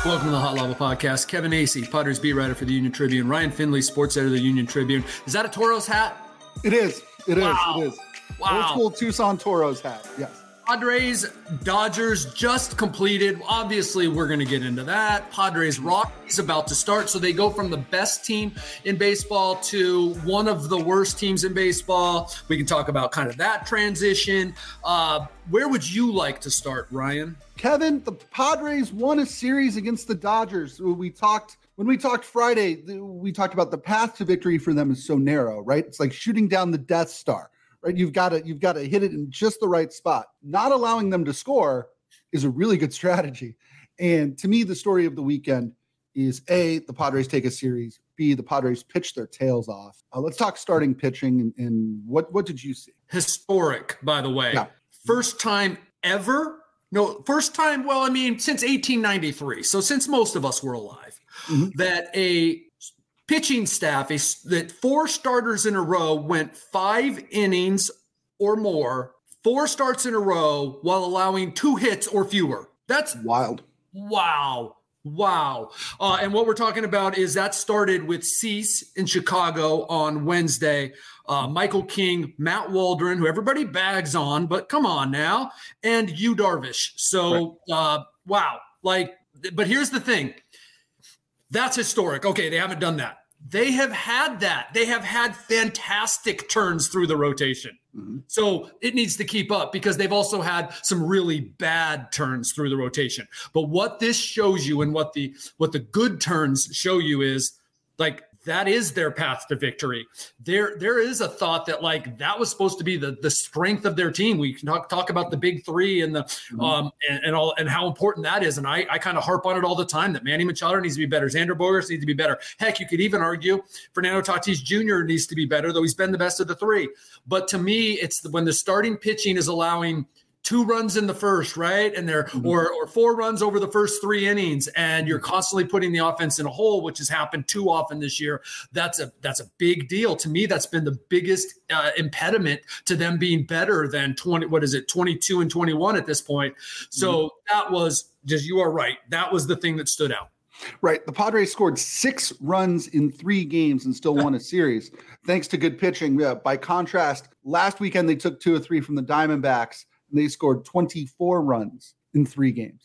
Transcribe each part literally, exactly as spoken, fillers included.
Welcome to the Hot Lava Podcast. Kevin Acee, Padres beat writer for the Union Tribune. Ryan Finley, sports editor of the Union Tribune. Is that a Toros hat? It is. It wow. is. It is. Wow. Old school Tucson Toros hat. Yes. Padres, Dodgers just completed. Obviously, we're going to get into that. Padres, Rockies about to start. So they go from the best team in baseball to one of the worst teams in baseball. We can talk about kind of that transition. Uh, where would you like to start, Ryan? Kevin, the Padres won a series against the Dodgers. We talked when we talked Friday, we talked about the path to victory for them is so narrow, right? It's like shooting down the Death Star. Right, you've got to you've got to hit it in just the right spot. Not allowing them to score is a really good strategy. And to me, the story of the weekend is A, the Padres take a series. B, the Padres pitch their tails off. Uh, let's talk starting pitching. And, and what what did you see? Historic, by the way. Yeah. First time ever. No, first time. Well, I mean, since eighteen ninety-three. So since most of us were alive, mm-hmm. that a pitching staff is that four starters in a row went five innings or more, four starts in a row while allowing two hits or fewer. That's wild. Wow. Wow. Uh, and what we're talking about is that started with Cease in Chicago on Wednesday, uh, Michael King, Matt Waldron, who everybody bags on, but come on now, and Yu Darvish. So, right. uh, wow. Like, but here's the thing. That's historic. Okay, they haven't done that. They have had that. They have had fantastic turns through the rotation. Mm-hmm. So it needs to keep up because they've also had some really bad turns through the rotation. But what this shows you and what the what the good turns show you is like that is their path to victory. There, there is a thought that like that was supposed to be the, the strength of their team. We can talk talk about the big three and the mm-hmm. um and, and all and how important that is. And I, I kind of harp on it all the time that Manny Machado needs to be better. Xander Bogaerts needs to be better. Heck, you could even argue Fernando Tatis Junior needs to be better, though he's been the best of the three. But to me, it's the, when the starting pitching is allowing two runs in the first, right? And they're mm-hmm. or or four runs over the first three innings, and you're constantly putting the offense in a hole, which has happened too often this year. That's a that's a big deal. To me, that's been the biggest uh, impediment to them being better than twenty, what is it, twenty-two and twenty-one at this point. So mm-hmm. that was just, you are right. That was the thing that stood out. Right. The Padres scored six runs in three games and still won a series, thanks to good pitching. Yeah, by contrast, last weekend they took two or three from the Diamondbacks. They scored twenty-four runs in three games.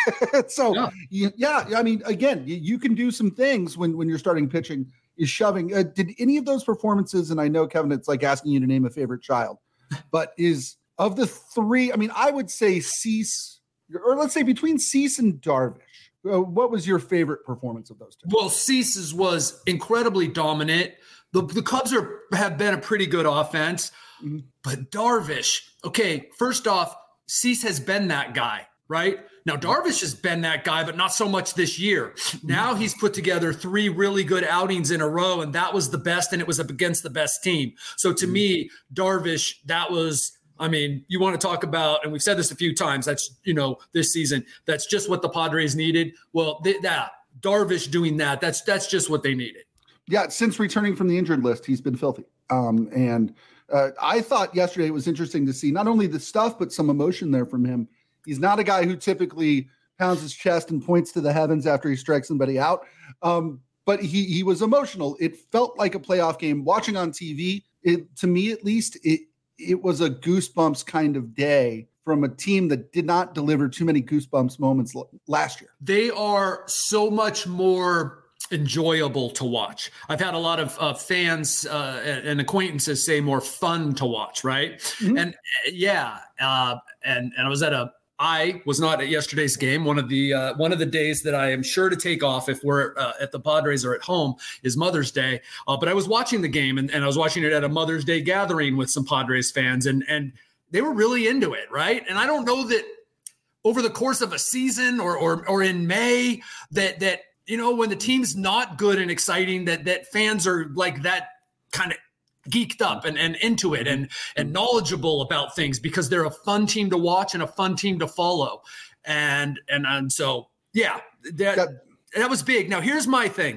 so, yeah. You, yeah, I mean, again, you, you can do some things when, when you're starting pitching is shoving. Uh, did any of those performances, and I know, Kevin, it's like asking you to name a favorite child, but is of the three, I mean, I would say Cease, or let's say between Cease and Darvish, uh, what was your favorite performance of those two? Well, Cease's was incredibly dominant. The, the Cubs are have been a pretty good offense. Mm-hmm. But Darvish, okay, first off, Cease has been that guy, right? Now, Darvish has been that guy, but not so much this year. Now he's put together three really good outings in a row, and that was the best, and it was up against the best team. So to mm-hmm. me, Darvish, that was, I mean, you want to talk about, and we've said this a few times, that's, you know, this season, that's just what the Padres needed. Well, they, that Darvish doing that, that's that's just what they needed. Yeah, since returning from the injured list, he's been filthy. Um, and Uh, I thought yesterday it was interesting to see not only the stuff, but some emotion there from him. He's not a guy who typically pounds his chest and points to the heavens after he strikes somebody out. Um, but he he was emotional. It felt like a playoff game. Watching on T V, it, to me at least, it it was a goosebumps kind of day from a team that did not deliver too many goosebumps moments l- last year. They are so much more enjoyable to watch. I've had a lot of uh, fans uh, and acquaintances say more fun to watch, right? Mm-hmm. And uh, yeah, uh, and and I was at a. I was not at yesterday's game. One of the uh, one of the days that I am sure to take off if we're uh, at the Padres or at home is Mother's Day. Uh, but I was watching the game and, and I was watching it at a Mother's Day gathering with some Padres fans, and and they were really into it, right? And I don't know that over the course of a season or or or in May that that. You know, when the team's not good and exciting, that that fans are like that kind of geeked up and, and into it and and knowledgeable about things because they're a fun team to watch and a fun team to follow. And and and so, yeah, that, that, that was big. Now, here's my thing.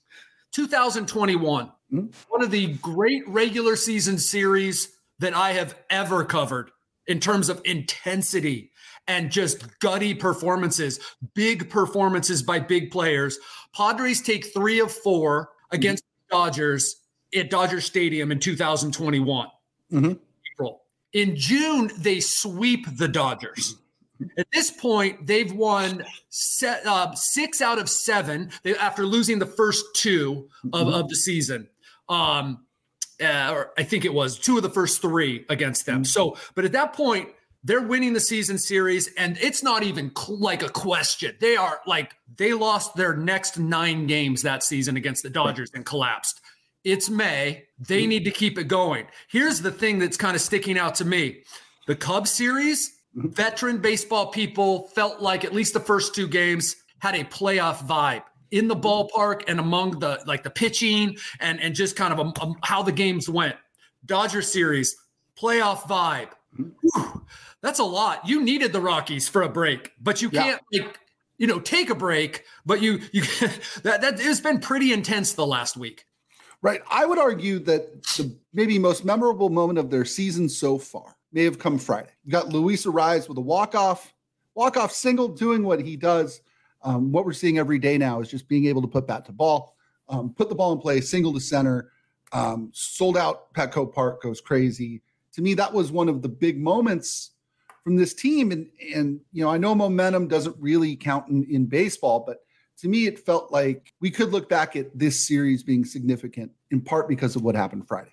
two thousand twenty-one, mm-hmm. one of the great regular season series that I have ever covered in terms of intensity and just gutty performances, big performances by big players. Padres take three of four against mm-hmm. Dodgers at Dodger Stadium in two thousand twenty-one. Mm-hmm. April. In June, they sweep the Dodgers. At this point, they've won set, uh, six out of seven they, after losing the first two of, of the season. Um, uh, or I think it was two of the first three against them. So, but at that point, they're winning the season series, and it's not even cl- like a question. They are like, they lost their next nine games that season against the Dodgers and collapsed. It's May. They need to keep it going. Here's the thing that's kind of sticking out to me. The Cubs series, veteran baseball people felt like at least the first two games had a playoff vibe in the ballpark and among the like the pitching and, and just kind of a, a, how the games went. Dodger series, playoff vibe. Whew, that's a lot. You needed the Rockies for a break, but you can't yeah. like, you know, take a break, but you, you that, that it's been pretty intense the last week. Right. I would argue that the maybe most memorable moment of their season so far may have come Friday. You got Luis Arraez with a walk-off, walk-off single doing what he does. Um, what we're seeing every day now is just being able to put bat to ball, um, put the ball in play, single to center, um, sold out Petco Park goes crazy. To me, that was one of the big moments from this team. And, and you know, I know momentum doesn't really count in, in baseball, but to me, it felt like we could look back at this series being significant in part because of what happened Friday.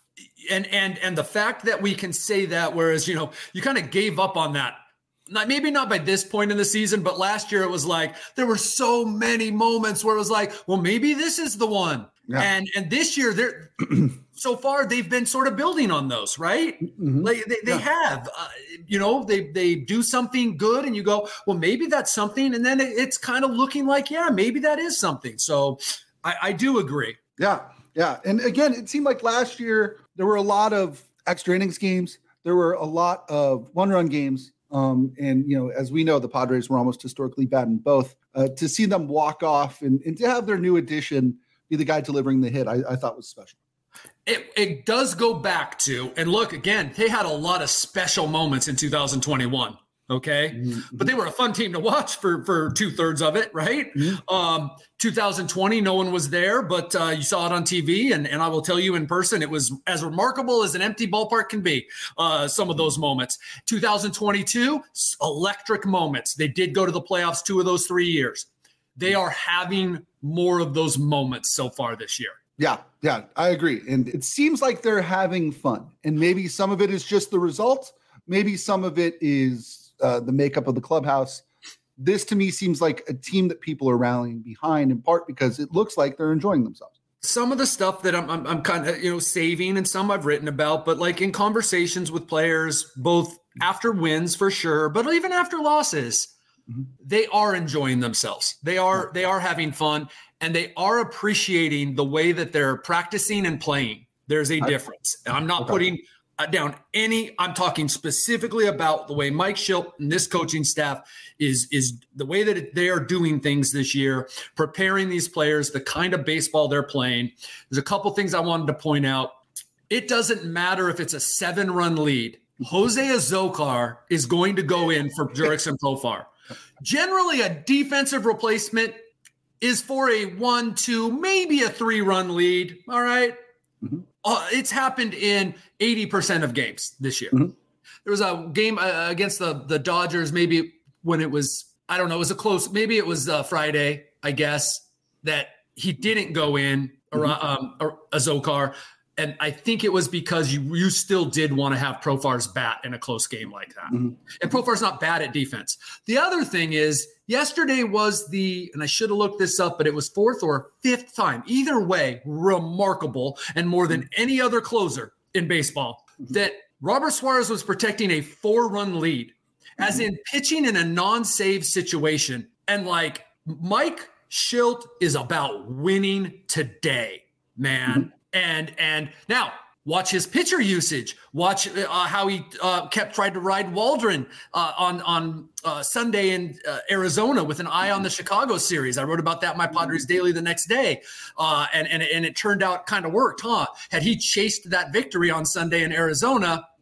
And and and the fact that we can say that, whereas, you know, you kind of gave up on that, not maybe not by this point in the season, but last year it was like there were so many moments where it was like, well, maybe this is the one. Yeah. And and this year they're so far they've been sort of building on those, right? Mm-hmm. Like they, they yeah. have, uh, you know, they they do something good, and you go, well, maybe that's something, and then it, it's kind of looking like, yeah, maybe that is something. So I, I do agree. Yeah. Yeah. And again, it seemed like last year there were a lot of extra innings games. There were a lot of one-run games. Um, and, you know, as we know, the Padres were almost historically bad in both. Uh, to see them walk off and, and to have their new addition be the guy delivering the hit, I, I thought was special. It, it does go back to, and look, again, they had a lot of special moments in two thousand twenty-one. Okay. Mm-hmm. But they were a fun team to watch for, for two thirds of it. Right. Mm-hmm. Um, two thousand twenty, no one was there, but uh, you saw it on T V. And, and I will tell you in person, it was as remarkable as an empty ballpark can be. Uh, some of those moments, two thousand twenty-two, electric moments. They did go to the playoffs two of those three years. They are having more of those moments so far this year. Yeah. Yeah, I agree. And it seems like they're having fun, and maybe some of it is just the result. Maybe some of it is, Uh, the makeup of the clubhouse. This to me seems like a team that people are rallying behind, in part because it looks like they're enjoying themselves. Some of the stuff that I'm, I'm, I'm kind of, you know, saving, and some I've written about, but like in conversations with players, both after wins for sure, but even after losses, mm-hmm. they are enjoying themselves. They are, they are having fun, and they are appreciating the way that they're practicing and playing. There's a difference. And I'm not okay. putting down any, I'm talking specifically about the way Mike Shildt and this coaching staff is, is the way that they are doing things this year, preparing these players, the kind of baseball they're playing. There's a couple things I wanted to point out. It doesn't matter if it's a seven run lead. Jose Azocar is going to go in for Jurickson Profar. Generally, a defensive replacement is for a one, two, maybe a three run lead. All right. Mm-hmm. Uh, it's happened in eighty percent of games this year. Mm-hmm. There was a game uh, against the, the Dodgers, maybe when it was, I don't know, it was a close, maybe it was uh, Friday, I guess, that he didn't go in, or, mm-hmm. um, or Azocar. And I think it was because you you still did want to have Profar's bat in a close game like that. Mm-hmm. And Profar's not bad at defense. The other thing is, yesterday was the, and I should have looked this up, but it was fourth or fifth time. Either way, remarkable, and more than any other closer in baseball, mm-hmm. that Robert Suarez was protecting a four-run lead, mm-hmm. as in pitching in a non-save situation. And like, Mike Shildt is about winning today, man. Mm-hmm. And and now watch his pitcher usage. Watch uh, how he uh, kept trying to ride Waldron uh, on on uh, Sunday in uh, Arizona with an eye on the Chicago series. I wrote about that in my Padres Daily the next day, uh, and and and it turned out kind of worked, huh? Had he chased that victory on Sunday in Arizona,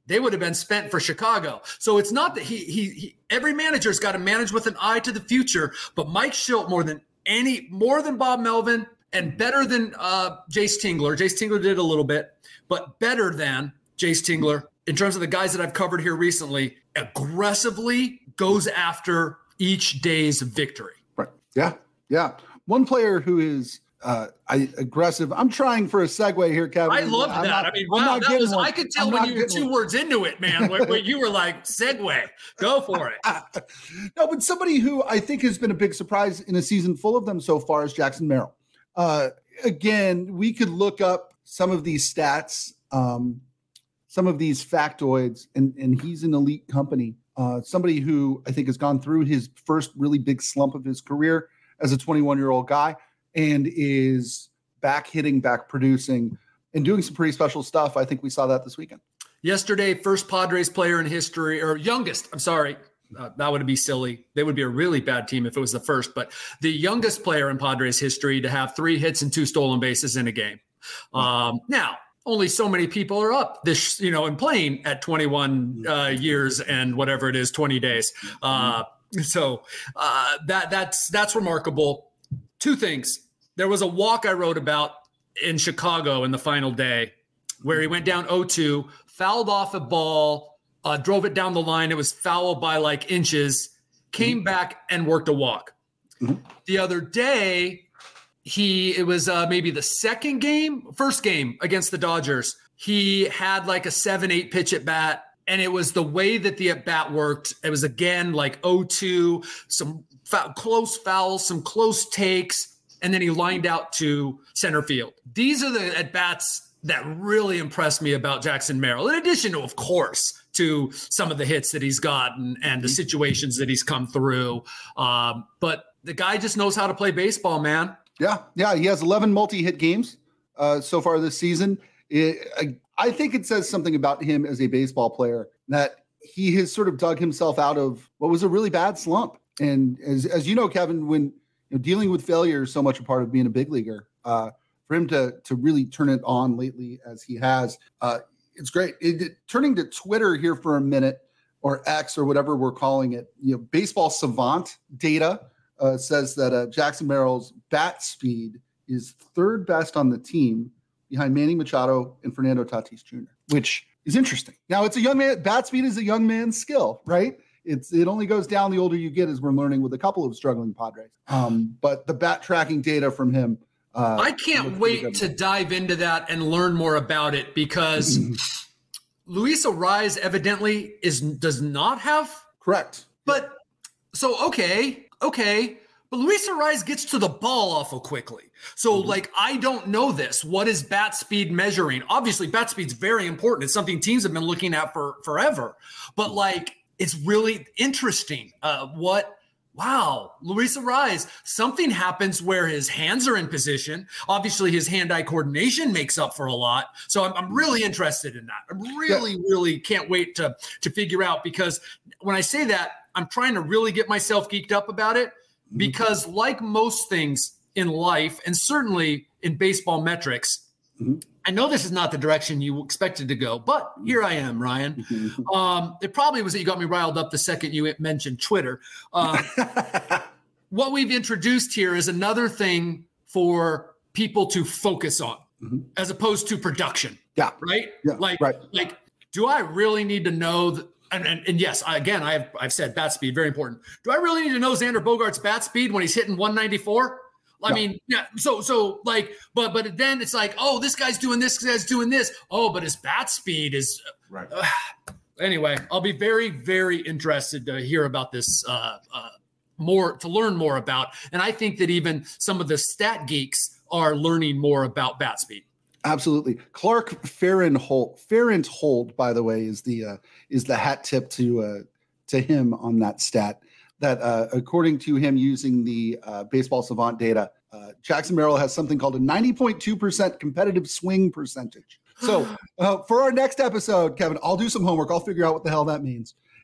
they would have been spent for Chicago. So it's not that he, he, he every manager's got to manage with an eye to the future, but Mike Shildt more than any, more than Bob Melvin and better than uh, Jace Tingler. Jace Tingler did a little bit, but better than Jace Tingler in terms of the guys that I've covered here recently, aggressively goes after each day's victory. Right. Yeah. Yeah. One player who is uh, I, aggressive. I'm trying for a segue here, Kevin. I love that. Not, I mean, wow, that was, I could tell I'm when you were two one. words into it, man, where, where you were like, segue, go for it. No, but somebody who I think has been a big surprise in a season full of them so far is Jackson Merrill. Uh, again, we could look up some of these stats, um, some of these factoids, and, and he's an elite company. Uh, somebody who I think has gone through his first really big slump of his career as a twenty-one-year-old guy and is back hitting, back producing, and doing some pretty special stuff. I think we saw that this weekend. Yesterday, first Padres player in history, or youngest, I'm sorry, uh, that would be silly. They would be a really bad team if it was the first, but the youngest player in Padres history to have three hits and two stolen bases in a game. Um, now, only so many people are up this, you know, and playing at twenty-one uh, years and whatever it is, twenty days. Uh, so uh, that that's that's remarkable. Two things. There was a walk I wrote about in Chicago in the final day where he went down oh two, fouled off a ball, uh, drove it down the line. It was foul by like inches, came mm-hmm. back and worked a walk. Mm-hmm. The other day, he it was uh, maybe the second game, first game against the Dodgers. He had like a seven, eight pitch at bat. And it was the way that the at bat worked. It was again like oh two, some foul, close fouls, some close takes, and then he lined out to center field. These are the at bats that really impressed me about Jackson Merrill, in addition to, of course, to some of the hits that he's gotten and the situations that he's come through. Um, but the guy just knows how to play baseball, man. Yeah, yeah. He has eleven multi-hit games uh, so far this season. It, I, I think it says something about him as a baseball player that he has sort of dug himself out of what was a really bad slump. And as as you know, Kevin, when you know, dealing with failure is so much a part of being a big leaguer, uh, for him to to really turn it on lately as he has, uh, it's great. It, it, turning to Twitter here for a minute, or X or whatever we're calling it, you know, Baseball Savant data uh, says that uh, Jackson Merrill's bat speed is third best on the team, behind Manny Machado and Fernando Tatis Junior, which is interesting. Now, it's a young man. Bat speed is a young man's skill, right? It's It only goes down the older you get, as we're learning with a couple of struggling Padres. Um, but the bat tracking data from him. Uh, I can't wait to dive into that and learn more about it, because Luis Arraez evidently is does not have. Correct. But so, okay, okay. But Luis Arraez gets to the ball awful quickly. So, mm-hmm. like, I don't know this. What is bat speed measuring? Obviously, bat speed's very important. It's something teams have been looking at for forever. But, like, it's really interesting. Uh, what, wow, Luis Arraez, something happens where his hands are in position. Obviously, his hand-eye coordination makes up for a lot. So I'm, I'm really interested in that. I really, yeah. really can't wait to, to figure out, because when I say that, I'm trying to really get myself geeked up about it. Because like most things in life, and certainly in baseball metrics, mm-hmm. I know this is not the direction you expected to go, but here I am, Ryan. Mm-hmm. Um, it probably was that you got me riled up the second you mentioned Twitter. Um, what we've introduced here is another thing for people to focus on, mm-hmm. as opposed to production. Yeah. Right? Yeah, like, right. like, do I really need to know that? And, and, and yes, again, I've I've said bat speed, very important. Do I really need to know Xander Bogaerts' bat speed when he's hitting one ninety-four? I no. mean, yeah. So so like, but but then it's like, oh, this guy's doing this, this guy's doing this. Oh, but his bat speed is right. Uh, anyway, I'll be very very interested to hear about this uh, uh, more, to learn more about. And I think that even some of the stat geeks are learning more about bat speed. Absolutely. Clark Farenthold, Farenthold, by the way, is the uh, is the hat tip to uh, to him on that stat. That uh, according to him, using the uh, Baseball Savant data, uh, Jackson Merrill has something called a ninety point two percent competitive swing percentage. So uh, for our next episode, Kevin, I'll do some homework. I'll figure out what the hell that means,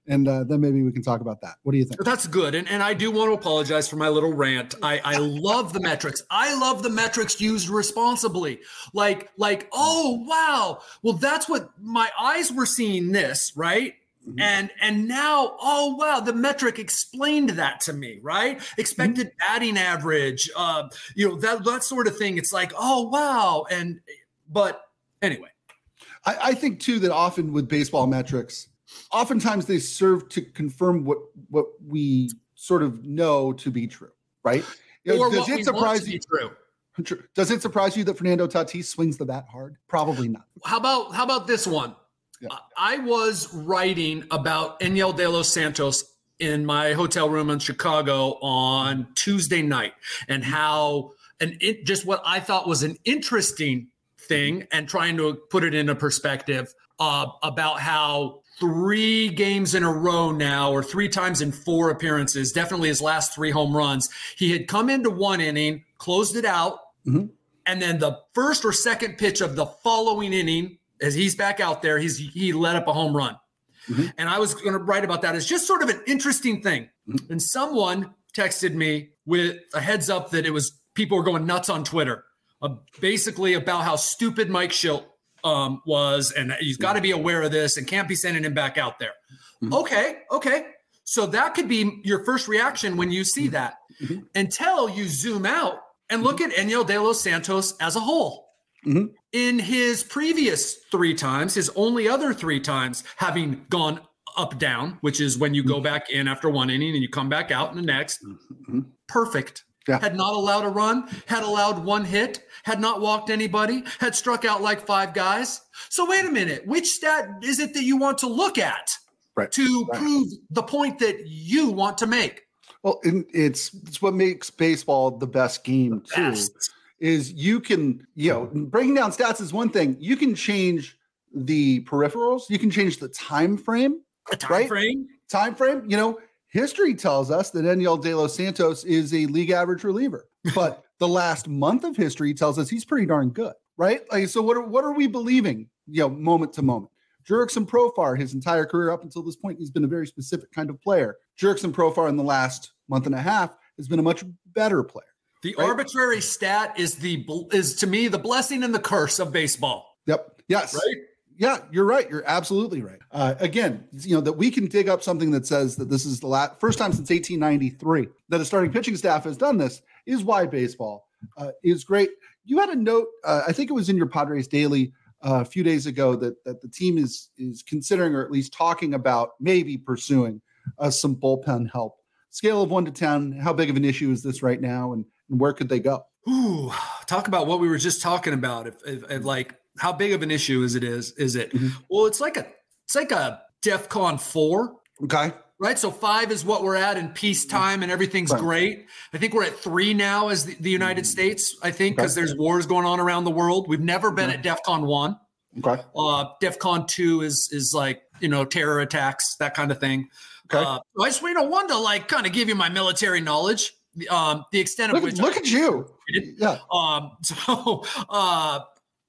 and uh, then maybe we can talk about that. What do you think? That's good. And, and I do want to apologize for my little rant. I, I love the metrics. I love the metrics used responsibly. Like, like, oh, wow. Well, that's what my eyes were seeing this, right? Mm-hmm. And and now, oh, wow, the metric explained that to me, right? Expected mm-hmm. batting average, uh, you know, that, that sort of thing. It's like, oh, wow. And but anyway. I, I think, too, that often with baseball metrics, oftentimes they serve to confirm what what we sort of know to be true, right? You know, or does what it we surprise want to you? Be true. Does it surprise you that Fernando Tatis swings the bat hard? Probably not. How about how about this one? Yeah. I was writing about Enyel De Los Santos in my hotel room in Chicago on Tuesday night, and how and it just what I thought was an interesting thing, and trying to put it into perspective uh, about how three games in a row now, or three times in four appearances, definitely his last three home runs, he had come into one inning, closed it out, mm-hmm. and then the first or second pitch of the following inning, as he's back out there, he's he let up a home run. Mm-hmm. And I was going to write about that. It's just sort of an interesting thing. Mm-hmm. And someone texted me with a heads up that it was people were going nuts on Twitter, uh, basically about how stupid Mike Schilt um, was, and he's got to be aware of this and can't be sending him back out there. Mm-hmm. Okay, okay. So that could be your first reaction when you see that, mm-hmm. until you zoom out and look at Enyel De Los Santos as a whole. Mm-hmm. In his previous three times, his only other three times having gone up, down, which is when you go back in after one inning and you come back out in the next, mm-hmm. perfect. Yeah. Had not allowed a run, had allowed one hit, had not walked anybody, had struck out like five guys. So wait a minute, which stat is it that you want to look at right. to right. prove the point that you want to make? Well, it's it's what makes baseball the best game the too. Best. Is you can, you know, breaking down stats is one thing. You can change the peripherals. You can change the time frame. A time right? frame? Time frame. You know, history tells us that Enyel De Los Santos is a league average reliever. But the last month of history tells us he's pretty darn good, right? Like, so what are, what are we believing, you know, moment to moment? Jurickson Profar, his entire career up until this point, he's been a very specific kind of player. Jurickson Profar in the last month and a half has been a much better player. The right? arbitrary stat is the is to me the blessing and the curse of baseball. Yep. Yes. Right. Yeah, you're right. You're absolutely right. Uh, again, you know that we can dig up something that says that this is the last, first time since eighteen ninety-three that a starting pitching staff has done this is why baseball uh, is great. You had a note, uh, I think it was in your Padres Daily uh, a few days ago, that that the team is is considering, or at least talking about, maybe pursuing uh, some bullpen help. Scale of one to ten, how big of an issue is this right now, and And where could they go? Ooh, talk about what we were just talking about. If, if, if like how big of an issue is it is, is it? Mm-hmm. Well, it's like a, it's like a DEFCON four. Okay. Right. So five is what we're at in peacetime and everything's right. great. I think we're at three now as the, the United mm-hmm. States, I think, because okay. there's wars going on around the world. We've never been mm-hmm. at DEFCON one. Okay. Uh, DEFCON two is, is like, you know, terror attacks, that kind of thing. Okay. Uh, I just, you know, wanted to like kind of give you my military knowledge. Um, the extent of look, which look I, at you. Yeah. Um, so, uh,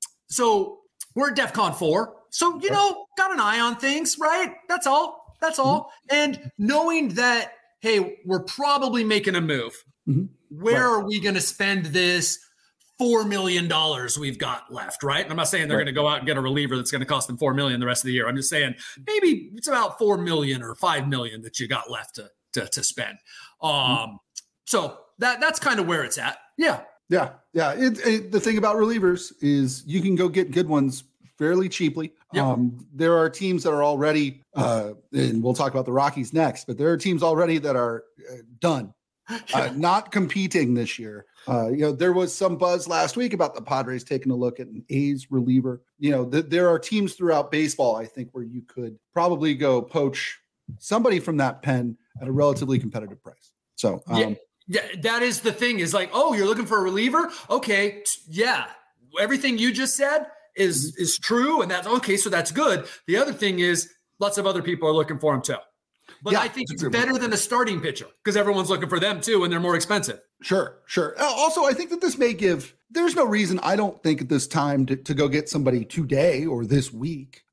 so we're at DEFCON four. So, you know, got an eye on things, right? That's all. That's all. Mm-hmm. And knowing that, hey, we're probably making a move. Mm-hmm. Where right. are we going to spend this four million dollars we've got left, right? And I'm not saying they're right. going to go out and get a reliever that's going to cost them four million dollars the rest of the year. I'm just saying maybe it's about four million dollars or five million dollars that you got left to, to, to spend. Um, mm-hmm. So that that's kind of where it's at. Yeah. Yeah. Yeah. It, it, the thing about relievers is you can go get good ones fairly cheaply. Yep. Um, there are teams that are already, uh, and we'll talk about the Rockies next, but there are teams already that are uh, done, uh, not competing this year. Uh, you know, there was some buzz last week about the Padres taking a look at an A's reliever. You know, th- there are teams throughout baseball, I think, where you could probably go poach somebody from that pen at a relatively competitive price. So, um, yeah. Yeah, that is the thing is like, oh, you're looking for a reliever? Okay. Yeah. Everything you just said is, is true. And that's okay. So that's good. The other thing is lots of other people are looking for him too. But yeah, I think it's better than a starting pitcher because everyone's looking for them too. And they're more expensive. Sure. Sure. Also, I think that this may give, there's no reason I don't think at this time to, to go get somebody today or this week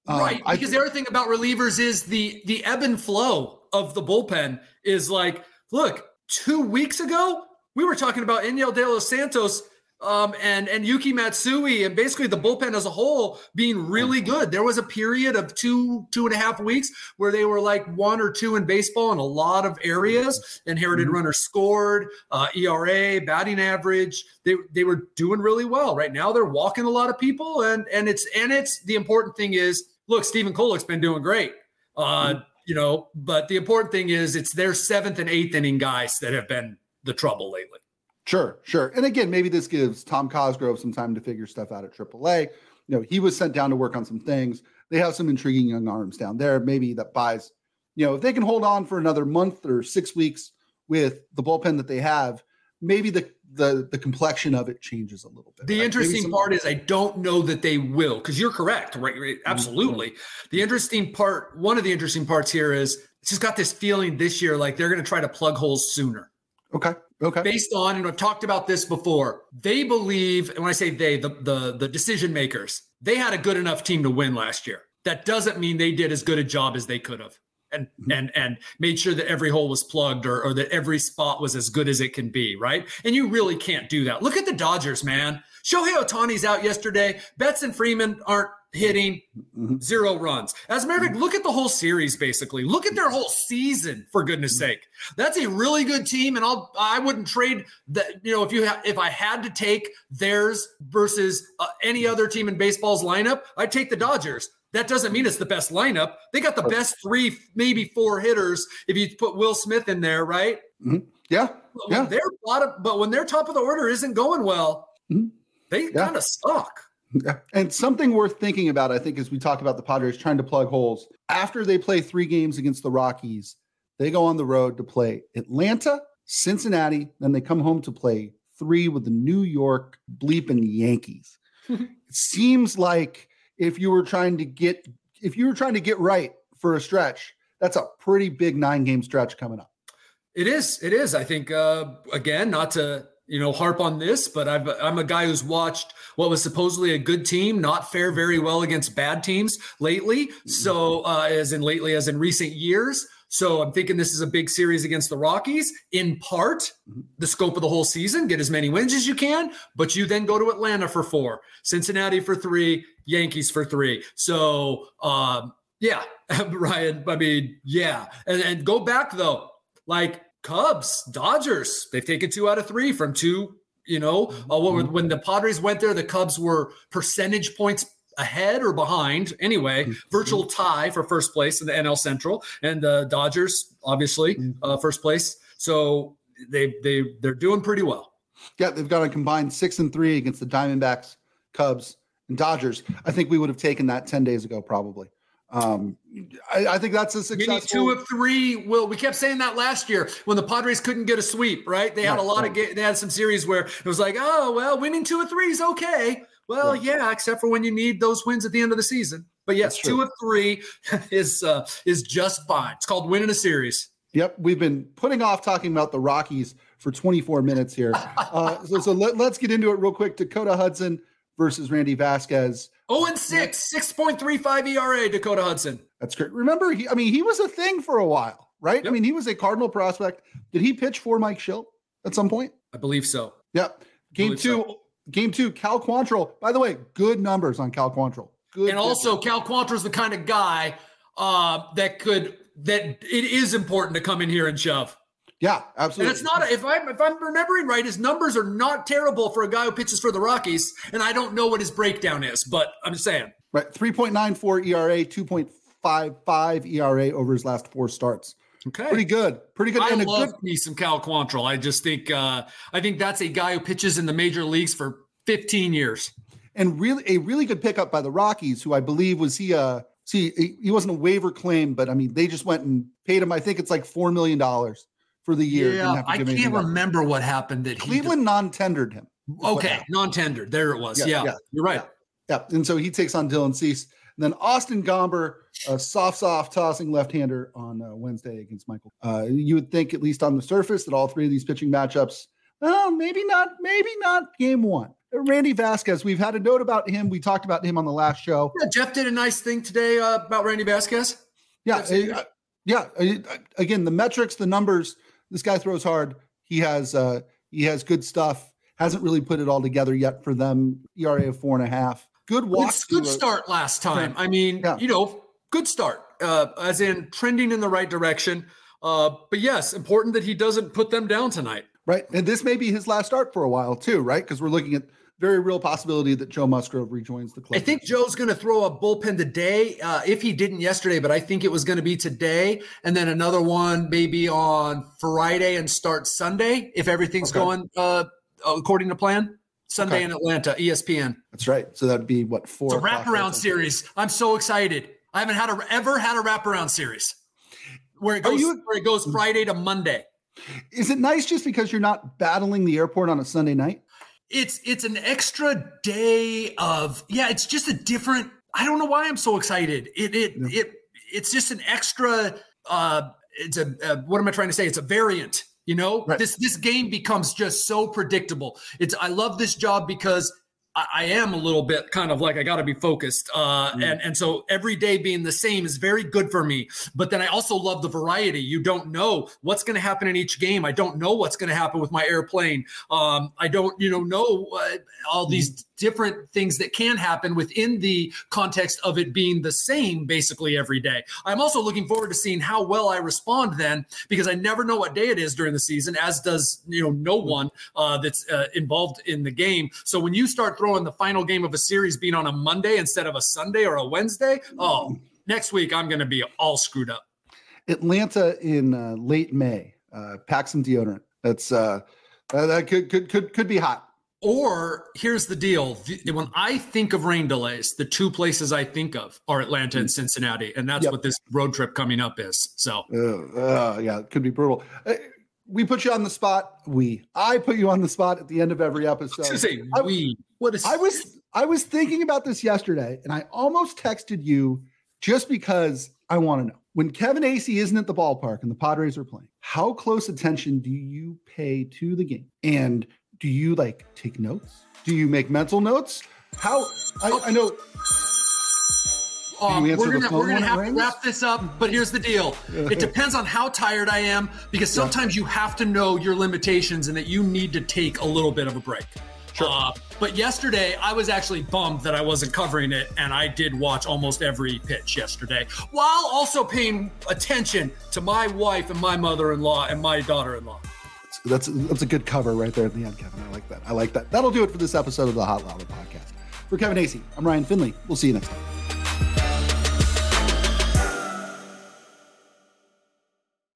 Um, right. Because th- the other thing about relievers is the the ebb and flow of the bullpen is like, look, two weeks ago, we were talking about Enyel De Los Santos um, and, and Yuki Matsui and basically the bullpen as a whole being really good. There was a period of two, two and a half weeks where they were like one or two in baseball in a lot of areas. Inherited mm-hmm. runners scored, uh, E R A, batting average. They they were doing really well. Right now they're walking a lot of people. And, and it's and it's the important thing is, look, Stephen Kolek's been doing great. Uh, mm-hmm. You know, but the important thing is it's their seventh and eighth inning guys that have been the trouble lately. Sure, sure. And again, maybe this gives Tom Cosgrove some time to figure stuff out at triple A. You know, he was sent down to work on some things. They have some intriguing young arms down there. Maybe that buys, you know, if they can hold on for another month or six weeks with the bullpen that they have, maybe the the the complexion of it changes a little bit. The right? interesting some- part is I don't know that they will, because you're correct, right? right? Absolutely. Mm-hmm. The interesting part, one of the interesting parts here is it's just got this feeling this year like they're going to try to plug holes sooner. Okay. Okay. Based on, and I've talked about this before, they believe, and when I say they, the the the decision makers, they had a good enough team to win last year. That doesn't mean they did as good a job as they could have. And mm-hmm. and and made sure that every hole was plugged or, or that every spot was as good as it can be, right? And you really can't do that. Look at the Dodgers, man. Shohei Ohtani's out yesterday. Betts and Freeman aren't hitting, mm-hmm. zero runs. As a matter of fact, look at the whole series, basically. Look at their whole season, for goodness mm-hmm. sake. That's a really good team, and I'll I wouldn't trade that. You know, if you ha- if I had to take theirs versus uh, any other team in baseball's lineup, I'd take the Dodgers. That doesn't mean it's the best lineup. They got the best three, maybe four hitters if you put Will Smith in there, right? Mm-hmm. Yeah. But yeah. When they're bottom, but when their top of the order isn't going well, mm-hmm. they yeah. kind of suck. Yeah. And something worth thinking about, I think, as we talk about the Padres trying to plug holes. After they play three games against the Rockies, they go on the road to play Atlanta, Cincinnati, then they come home to play three with the New York bleeping Yankees. It seems like if you were trying to get if you were trying to get right for a stretch, that's a pretty big nine game stretch coming up. It is. It is. I think, uh, again, not to, you know, harp on this, but I've, I'm a guy who's watched what was supposedly a good team not fare very well against bad teams lately. So uh, as in lately, as in recent years. So I'm thinking this is a big series against the Rockies, in part, the scope of the whole season, get as many wins as you can, but you then go to Atlanta for four, Cincinnati for three, Yankees for three. So, um, yeah, Ryan, I mean, yeah. And, and go back, though, like Cubs, Dodgers, they've taken two out of three from two, you know, uh, when, when the Padres went there, the Cubs were percentage points ahead or behind. Anyway, virtual tie for first place in the N L Central, and the Dodgers, obviously, uh, first place. So they, they, they're doing pretty well. Yeah, they've got a combined six and three against the Diamondbacks, Cubs, and Dodgers. I think we would have taken that ten days ago, probably. Um, I, I think that's a successful. Maybe two of three. Well, we kept saying that last year when the Padres couldn't get a sweep, right? They had right, a lot right. of ga- they had some series where it was like, oh well, winning two of three is okay. Well, right. yeah, except for when you need those wins at the end of the season. But yes, two of three is uh, is just fine. It's called winning a series. Yep, we've been putting off talking about the Rockies for twenty-four minutes here. Uh, so so let, let's get into it real quick. Dakota Hudson versus Randy Vasquez. Oh, and six, six point three five E R A, Dakota Hudson. That's great. Remember, he, I mean, he was a thing for a while, right? Yep. I mean, he was a Cardinal prospect. Did he pitch for Mike Schilt at some point? I believe so. Yep. Game two, so. game two, Cal Quantrill. By the way, good numbers on Cal Quantrill. Good. And also, Cal Quantrill's the kind of guy uh, that could that it is important to come in here and shove. Yeah, absolutely. And it's not, if I'm, if I'm remembering right, his numbers are not terrible for a guy who pitches for the Rockies. And I don't know what his breakdown is, but I'm just saying. Right. three point nine four E R A, two point five five E R A over his last four starts. Okay. Pretty good. Pretty good. I and love good- me some Cal Quantrill. I just think, uh, I think that's a guy who pitches in the major leagues for fifteen years. And really, a really good pickup by the Rockies, who I believe was he, uh, see, he wasn't a waiver claim, but I mean, they just went and paid him, I think it's like four million dollars. For the year. Yeah, I can't remember what happened. That Cleveland he non-tendered him. Okay, non-tendered. There it was. Yeah, yeah, yeah. You're right. Yeah. yeah, and so he takes on Dylan Cease. And then Austin Gomber, a soft, soft tossing left-hander on uh, Wednesday against Michael. Uh, you would think, at least on the surface, that all three of these pitching matchups Oh, maybe not. Maybe not game one. Randy Vasquez, we've had a note about him. We talked about him on the last show. Yeah, Jeff did a nice thing today uh, about Randy Vasquez. Yeah. Uh, yeah. Uh, again, the metrics, the numbers, this guy throws hard. He has, uh, he has good stuff. Hasn't really put it all together yet for them. E R A of four and a half. Good walk. It's good start last time. I mean, yeah. you know, good start, uh, as in trending in the right direction. Uh, but yes, important that he doesn't put them down tonight. Right. And this may be his last start for a while too, right? Because we're looking at very real possibility that Joe Musgrove rejoins the club. I think Joe's going to throw a bullpen today, uh, if he didn't yesterday, but I think it was going to be today. And then another one maybe on Friday and start Sunday, if everything's okay. going uh, according to plan. Sunday okay. in Atlanta, E S P N. That's right. So that'd be what, four? It's a wraparound series. I'm so excited. I haven't had a, ever had a wraparound series where it goes, you, where it goes Friday to Monday. Is it nice just because you're not battling the airport on a Sunday night? It's it's an extra day of yeah. It's just a different. I don't know why I'm so excited. It it yeah. it it's just an extra. Uh, it's a uh, what am I trying to say? It's a variant. You know, right. this this game becomes just so predictable. It's I love this job because I, I am a little bit kind of like I got to be focused, uh, mm. and and so every day being the same is very good for me. But then I also love the variety. You don't know what's going to happen in each game. I don't know what's going to happen with my airplane. Um, I don't you know know uh, all these mm. different things that can happen within the context of it being the same basically every day. I'm also looking forward to seeing how well I respond then, because I never know what day it is during the season, as does you know no one uh, that's uh, involved in the game. So when you start throwing the final game of a series being on a Monday instead of a Sunday or a Wednesday, oh, next week I'm going to be all screwed up. Atlanta in uh, late May. Uh, pack some deodorant. That's uh, uh, that could could could could be hot. Or here's the deal. When I think of rain delays, the two places I think of are Atlanta and Cincinnati. And that's yep. what this road trip coming up is. So, uh, uh, yeah, it could be brutal. Uh, we put you on the spot. We, I put you on the spot at the end of every episode. I was say I, we. What is I was, I was thinking about this yesterday and I almost texted you just because I want to know. When Kevin Acee isn't at the ballpark and the Padres are playing, how close attention do you pay to the game? And do you like take notes? Do you make mental notes? How I, I know. Um, we're gonna we're gonna have to wrap this up, but here's the deal. It depends on how tired I am, because sometimes yeah. you have to know your limitations and that you need to take a little bit of a break. Sure. Uh, but yesterday, I was actually bummed that I wasn't covering it, and I did watch almost every pitch yesterday, while also paying attention to my wife and my mother-in-law and my daughter-in-law. That's that's a good cover right there at the end, Kevin. I like that. I like that. That'll do it for this episode of the Hot Lava Podcast. For Kevin Acee, I'm Ryan Finley. We'll see you next time.